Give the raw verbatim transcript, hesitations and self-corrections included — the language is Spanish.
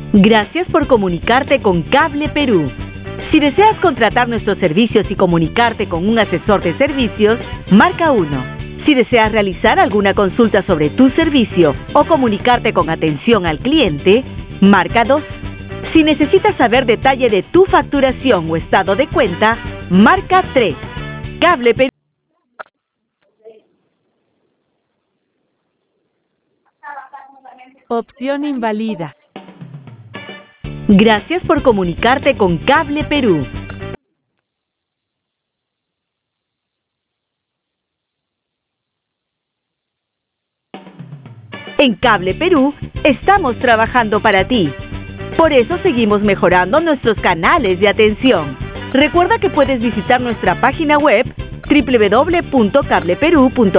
Gracias por comunicarte con Cable Perú. Si deseas contratar nuestros servicios y comunicarte con un asesor de servicios, marca uno. Si deseas realizar alguna consulta sobre tu servicio o comunicarte con atención al cliente, marca dos. Si necesitas saber detalle de tu facturación o estado de cuenta, marca tres. Cable Perú. Opción invalida. Gracias por comunicarte con Cable Perú. En Cable Perú estamos trabajando para ti. Por eso seguimos mejorando nuestros canales de atención. Recuerda que puedes visitar nuestra página web doble u doble u doble u punto cable perú punto